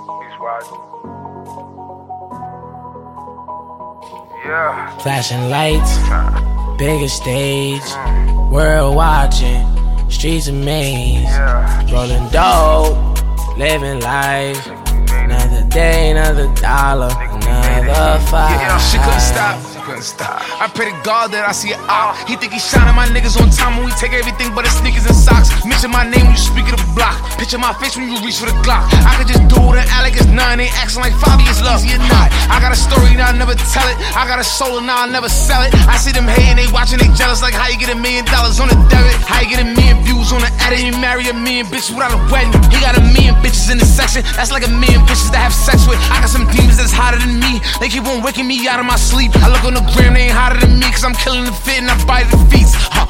Yeah. Flashing lights, bigger stage, world watching, streets a maze. Rolling dope, living life. Another day, another dollar, another five. Yeah, she couldn't stop. I pray to God that I see it out. He think he shining my niggas on time when we take everything but his sneakers and socks. Mention my name when you speak of the block. Picture my face when you reach for the Glock. I could just do it and act like it's none. Ain't acting like Fabi is love. You're not. I got a story now I never tell it. I got a soul and now I never sell it. I see them hating, they watching, they jealous. Like how you get $1 million on the debit. How you get 1 million views on the edit. You marry 1 million bitches without a wedding. He got 1 million bitches in the section. That's like 1 million bitches to have sex with. I got some demons that's hotter than me. They keep on waking me out of my sleep. I look on the gram, they ain't hotter than me. Cause I'm killing the fit and I bite the feet.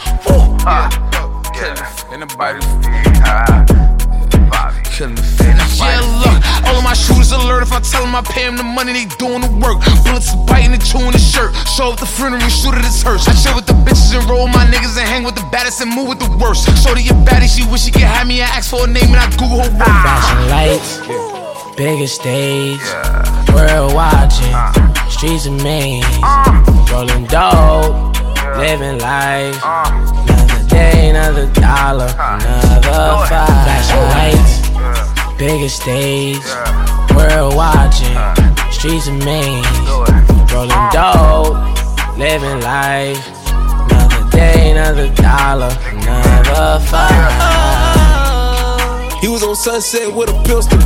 And the bite his feet. Killing the fit. Yeah, look, all of my shooters alert. If I tell them I pay them the money, they doing the work. Bullets are biting and chewing the shirt. Show up the funeral, shoot at his hearse. I chill with the bitches and roll my niggas and hang with the baddest and move with the worst. Shorty your baddie, she wish she could have me and ask for a name and I Google her work. Flashing lights, bigger stage, world watching, streets a maze. Rolling dope, living life. Another day, another dollar, another five. Flashing lights, bigger stage, world watching, streets a maze. Rolling dope, living life. Another day, another dollar, another five. He was on Sunset with a pistol.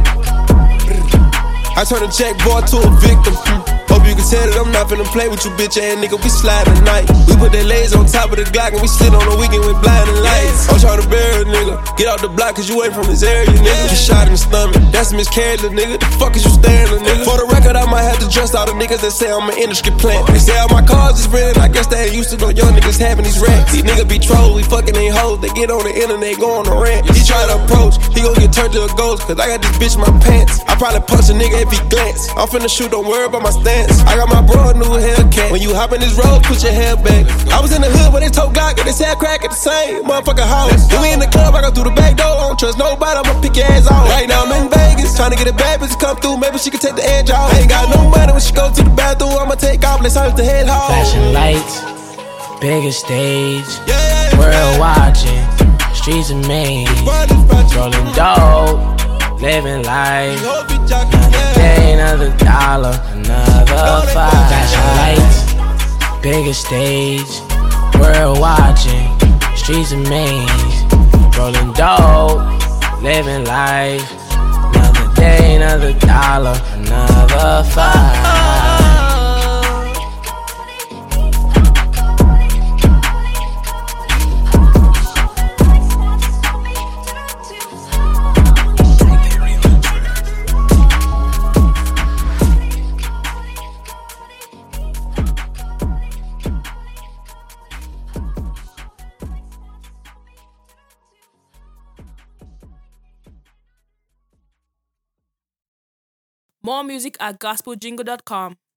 I turned a check boy to a victim. Hope you can tell that I'm not finna play with you bitch ass nigga. We slide tonight. We put that laser on top of the Glock and we sit on the weekend with blinding lights. I'm tryna bury a nigga. Get out the block cause you ain't from this area, nigga. You shot in the stomach. That's a miscarriage, little nigga. The fuck is you staring at, nigga? For the record, I might have to trust all the niggas that say I'm an industry plant. They say all my cars is rented. I guess they ain't used to no young niggas having these racks. These niggas be trolls. We fucking ain't hoes. They get on the internet, go on the rant. He try to approach. He gon' get turned to a ghost cause I got this bitch in my pants. I probably punch a nigga if he glance. I'm finna shoot, don't worry about my stance. I got my bro a new Hellcat. When you hop in this road, put your hair back. I was in the hood when they told Glock and they said crack at the same motherfucking house. When we in the club, I go through the back door. I don't trust nobody, I'ma pick your ass off. Right now I'm in Vegas, trying to get a bad bitch to come through. Maybe she can take the edge off. I ain't got no money when she go to the bathroom. I'ma take off, let's hurt the head home. Flashing lights, bigger stage, world watching, streets a maze. Rolling dope, living life. Another day, another dollar, another five. Flashing lights, bigger stage, world watching, streets a maze. Rolling dope, living life. Another day, another dollar, another five. More music at gospeljingle.com.